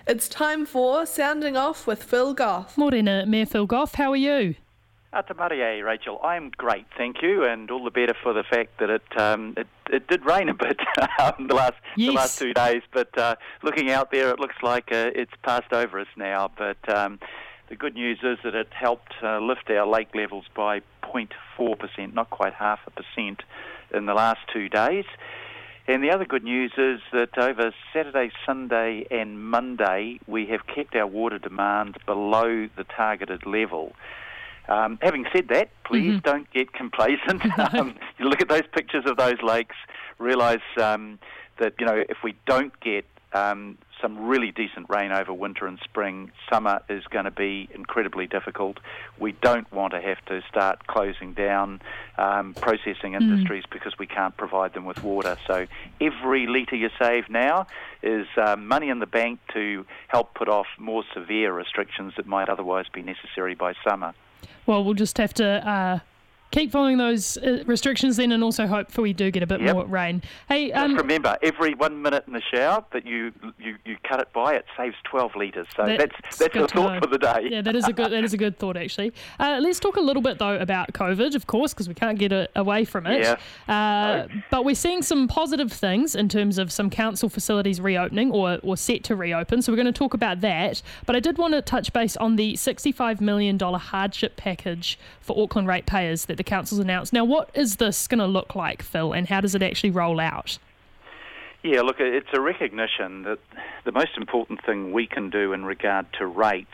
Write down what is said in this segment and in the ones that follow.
It's time for Sounding Off with Phil Goff. Morena, Mayor Phil Goff, how are you? Te Marie, Rachel. I'm great, thank you, and all the better for the fact that it did rain a bit the last 2 days. But looking out there, it looks like it's passed over us now. But the good news is that it helped lift our lake levels by 0.4%, not quite 0.5% in the last 2 days. And the other good news is that over Saturday, Sunday and Monday, we have kept our water demand below the targeted level. Having said that, please don't get complacent. You look at those pictures of those lakes, realise that, if we don't get some really decent rain over winter and spring, summer is going to be incredibly difficult. We don't want to have to start closing down processing industries because we can't provide them with water. So every litre you save now is money in the bank to help put off more severe restrictions that might otherwise be necessary by summer. Well, we'll just have to keep following those restrictions then, and also hope we do get a bit more rain. Hey, just remember, every 1 minute in the shower that you cut it by, it saves 12 litres. So that's a thought for the day. Yeah, that is a good thought actually. Let's talk a little bit though about COVID, of course, because we can't get away from it. Yeah. But we're seeing some positive things in terms of some council facilities reopening or set to reopen. So we're going to talk about that. But I did want to touch base on the $65 million hardship package for Auckland ratepayers that the council's announced. Now, what is this going to look like, Phil, and how does it actually roll out? Yeah, look, it's a recognition that the most important thing we can do in regard to rates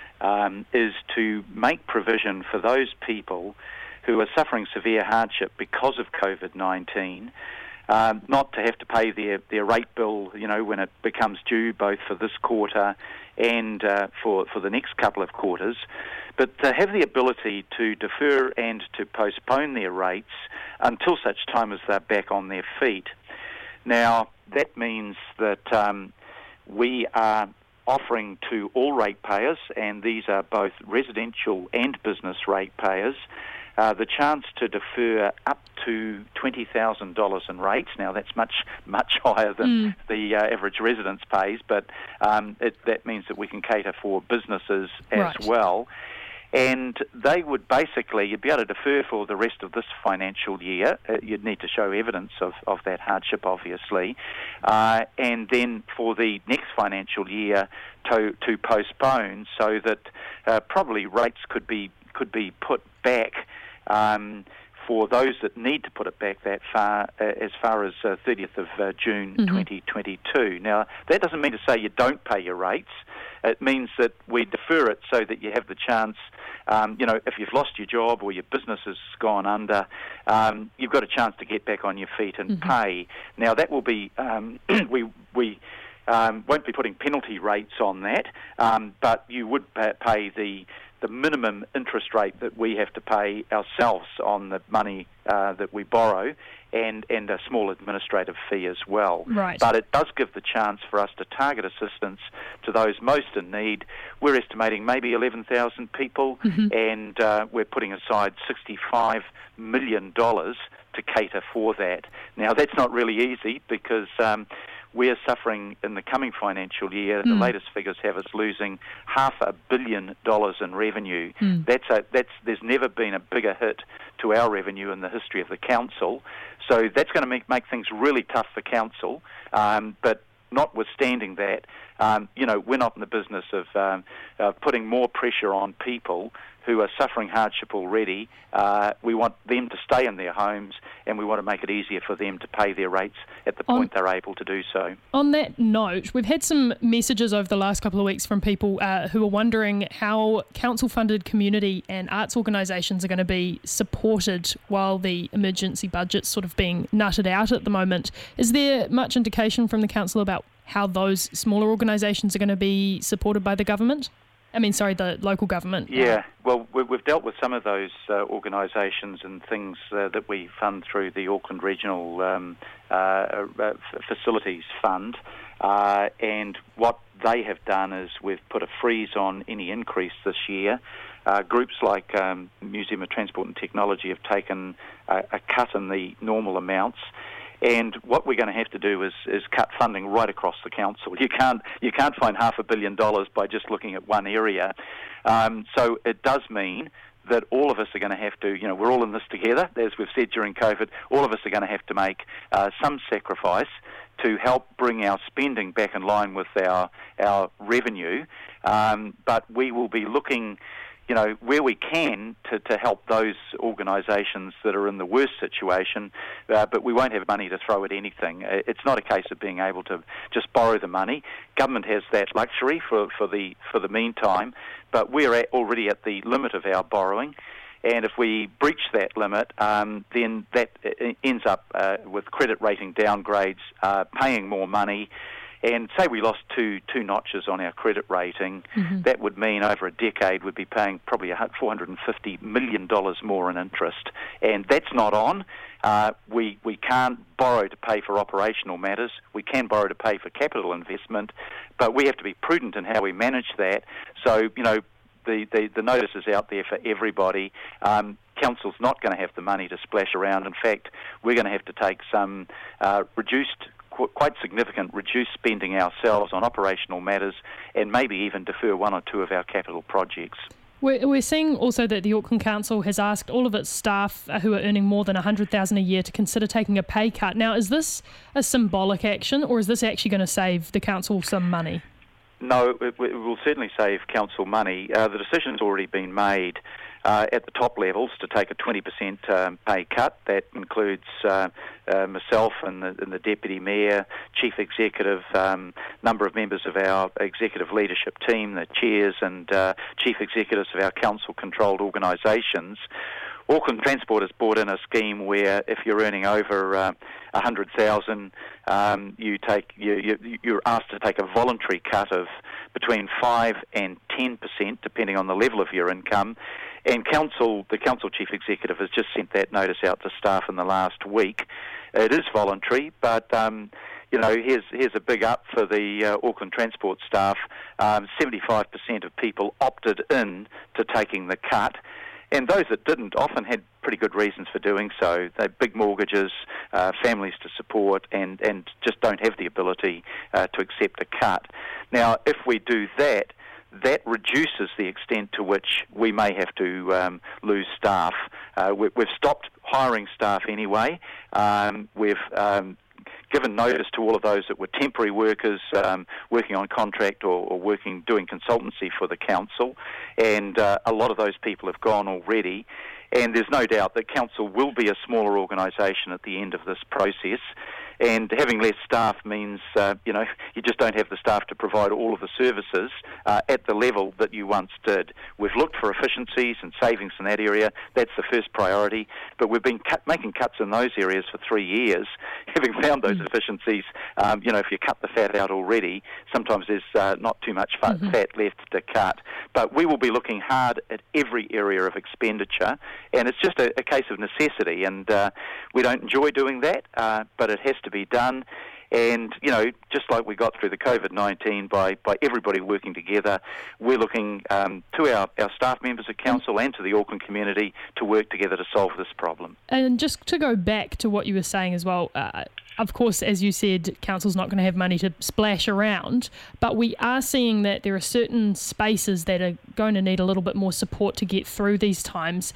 is to make provision for those people who are suffering severe hardship because of COVID-19, not to have to pay their rate bill, when it becomes due, both for this quarter and for the next couple of quarters, but to have the ability to defer and to postpone their rates until such time as they're back on their feet. Now, that means that we are offering to all ratepayers, and these are both residential and business ratepayers, the chance to defer up to $20,000 in rates. Now, that's much higher than the average residence pays, but that means that we can cater for businesses as well. And they would you'd be able to defer for the rest of this financial year. You'd need to show evidence of that hardship, obviously. And then for the next financial year to postpone, so that probably rates could be put back for those that need to put it back that far, as far as 30th of June 2022. Now, that doesn't mean to say you don't pay your rates. It means that we defer it so that you have the chance, if you've lost your job or your business has gone under, you've got a chance to get back on your feet and pay. Now, that will be, we won't be putting penalty rates on that, but you would pay the minimum interest rate that we have to pay ourselves on the money that we borrow, and a small administrative fee as well. Right. But it does give the chance for us to target assistance to those most in need. We're estimating maybe 11,000 people, and we're putting aside $65 million to cater for that. Now, that's not really easy because we're suffering in the coming financial year. The latest figures have us losing $500 million in revenue. There's never been a bigger hit to our revenue in the history of the council. So that's going to make things really tough for council. But notwithstanding that, we're not in the business of putting more pressure on people who are suffering hardship already. We want them to stay in their homes, and we want to make it easier for them to pay their rates at the point they're able to do so. On that note, we've had some messages over the last couple of weeks from people who are wondering how council-funded community and arts organisations are going to be supported while the emergency budget's sort of being nutted out at the moment. Is there much indication from the council about how those smaller organisations are going to be supported by the government? The local government. Yeah, well, we've dealt with some of those organisations and things that we fund through the Auckland Regional Facilities Fund, and what they have done is we've put a freeze on any increase this year. Groups like Museum of Transport and Technology have taken a cut in the normal amounts, And what we're going to have to do is cut funding right across the council. You can't find $500 million by just looking at one area. So it does mean that all of us are going to have to, we're all in this together, as we've said during COVID, all of us are going to have to make some sacrifice to help bring our spending back in line with our revenue. But we will be looking, where we can to help those organisations that are in the worst situation, but we won't have money to throw at anything. It's not a case of being able to just borrow the money. Government has that luxury for the meantime, but we're already at the limit of our borrowing. And if we breach that limit, then that ends up with credit rating downgrades, paying more money. And say we lost two notches on our credit rating, that would mean over a decade we'd be paying probably $450 million more in interest. And that's not on. We can't borrow to pay for operational matters. We can borrow to pay for capital investment, but we have to be prudent in how we manage that. So, the notice is out there for everybody. Council's not going to have the money to splash around. In fact, we're going to have to take some quite significant reduced spending ourselves on operational matters and maybe even defer one or two of our capital projects. We're seeing also that the Auckland Council has asked all of its staff who are earning more than $100,000 a year to consider taking a pay cut. Now, is this a symbolic action, or is this actually going to save the council some money? No, it will certainly save council money. The decision's already been made at the top levels to take a 20% pay cut. That includes myself and the Deputy Mayor, Chief Executive, number of members of our executive leadership team, the chairs and chief executives of our council-controlled organisations. Auckland Transport has brought in a scheme where if you're earning over $100,000, you're asked to take a voluntary cut of between 5 and 10%, depending on the level of your income. And the council chief executive has just sent that notice out to staff in the last week. It is voluntary, but here's a big up for the Auckland Transport staff. 75% of people opted in to taking the cut. And those that didn't often had pretty good reasons for doing so. They have big mortgages, families to support, and just don't have the ability to accept a cut. Now, if we do that, that reduces the extent to which we may have to lose staff. We've stopped hiring staff anyway. We've given notice to all of those that were temporary workers working on contract or doing consultancy for the council, and a lot of those people have gone already. And there's no doubt that council will be a smaller organisation at the end of this process. And having less staff means, you just don't have the staff to provide all of the services at the level that you once did. We've looked for efficiencies and savings in that area. That's the first priority. But we've been making cuts in those areas for 3 years. Having found those efficiencies, if you cut the fat out already, sometimes there's not too much fat left to cut. But we will be looking hard at every area of expenditure, and it's just a case of necessity. And we don't enjoy doing that, but it has to be done. And, just like we got through the COVID-19 by everybody working together, we're looking to our staff members at council and to the Auckland community to work together to solve this problem. And just to go back to what you were saying as well, of course, as you said, council's not going to have money to splash around, but we are seeing that there are certain spaces that are going to need a little bit more support to get through these times.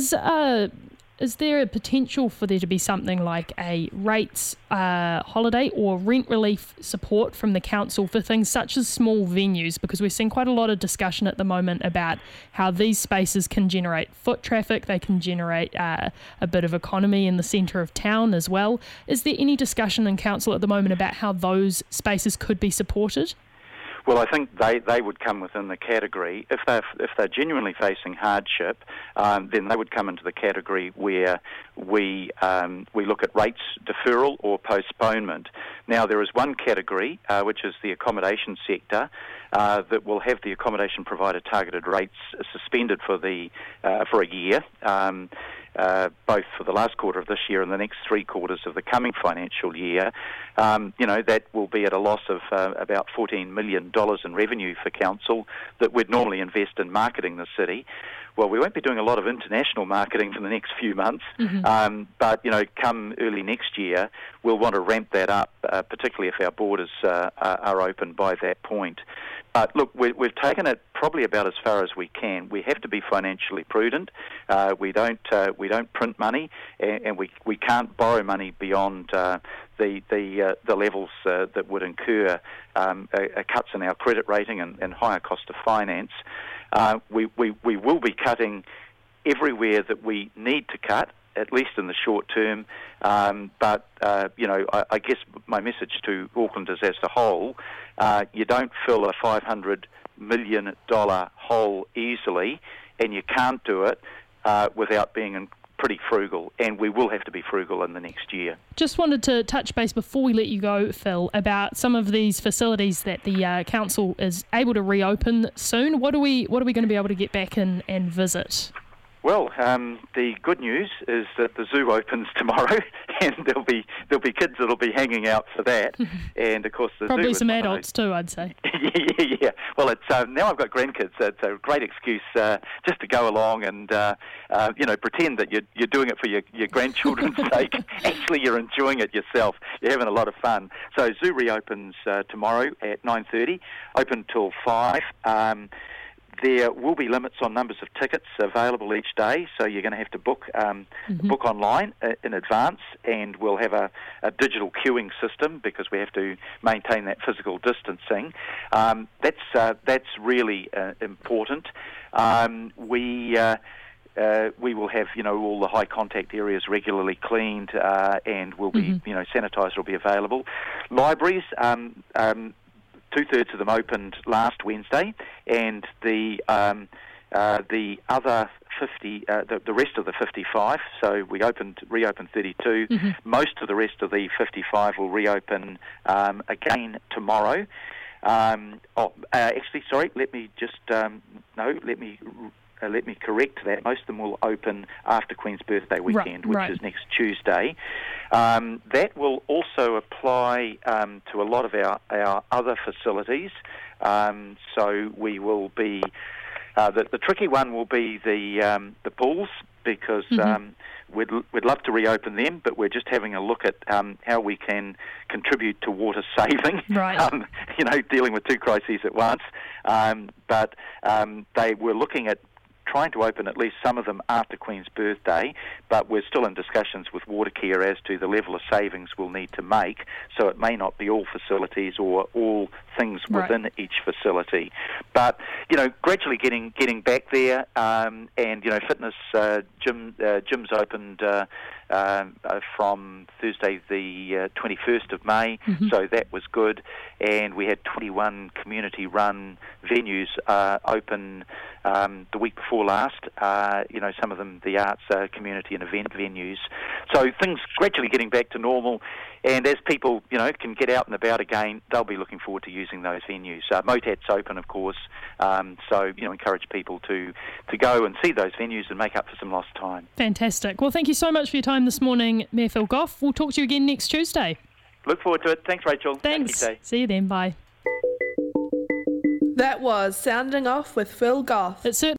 Is there a potential for there to be something like a rates holiday or rent relief support from the council for things such as small venues? Because we're seeing quite a lot of discussion at the moment about how these spaces can generate foot traffic, they can generate a bit of economy in the centre of town as well. Is there any discussion in council at the moment about how those spaces could be supported? Well, I think they would come within the category. If they're genuinely facing hardship, then they would come into the category where we look at rates deferral or postponement. Now, there is one category, which is the accommodation sector, that will have the accommodation provider targeted rates suspended for a year. both for the last quarter of this year and the next 3 quarters of the coming financial year, that will be at a loss of about $14 million in revenue for council that we'd normally invest in marketing the city. Well, we won't be doing a lot of international marketing for the next few months, but come early next year, we'll want to ramp that up, particularly if our borders are open by that point. But look, we've taken it probably about as far as we can. We have to be financially prudent. We don't print money, and we can't borrow money beyond the levels that would incur cuts in our credit rating and higher cost of finance. We will be cutting everywhere that we need to cut, at least in the short term. But I guess my message to Aucklanders as a whole, you don't fill a $500 million hole easily, and you can't do it without being pretty frugal, and we will have to be frugal in the next year. Just wanted to touch base before we let you go, Phil, about some of these facilities that the council is able to reopen soon. What are we going to be able to get back and visit? Well, the good news is that the zoo opens tomorrow, and there'll be kids that'll be hanging out for that, and of course the probably zoo some adults too, I'd say. Yeah. Well, it's now I've got grandkids. So it's a great excuse just to go along and pretend that you're doing it for your grandchildren's sake. Actually, you're enjoying it yourself. You're having a lot of fun. So zoo reopens tomorrow at 9:30, open till 5. There will be limits on numbers of tickets available each day, so you're going to have to book online in advance, and we'll have a digital queuing system because we have to maintain that physical distancing. That's really important. We will have all the high contact areas regularly cleaned, and will be sanitizer will be available. Libraries. 2/3 of them opened last Wednesday, and the other 50, the rest of the 55. So we reopened 32. Most of the rest of the 55 will reopen again tomorrow. Actually, sorry. Let me just let me correct that. Most of them will open after Queen's Birthday weekend, which is next Tuesday. That will also apply to a lot of our other facilities. So we will be the tricky one will be the pools, because we'd love to reopen them, but we're just having a look at how we can contribute to water saving. Dealing with 2 crises at once. But they were looking at trying to open at least some of them after Queen's Birthday, but we're still in discussions with Watercare as to the level of savings we'll need to make, so it may not be all facilities or all things within each facility. But, gradually getting back there, and, fitness gyms opened from Thursday the 21st of May, so that was good, and we had 21 community-run venues open the week before last, some of them the arts community and event venues. So things gradually getting back to normal, and as people, can get out and about again, they'll be looking forward to using those venues. Motat's open, of course, so, encourage people to go and see those venues and make up for some lost time. Fantastic. Well, thank you so much for your time this morning, Mayor Phil Goff. We'll talk to you again next Tuesday. Look forward to it. Thanks, Rachel. Thanks. See you then. Bye. That was Sounding Off with Phil Goff. It's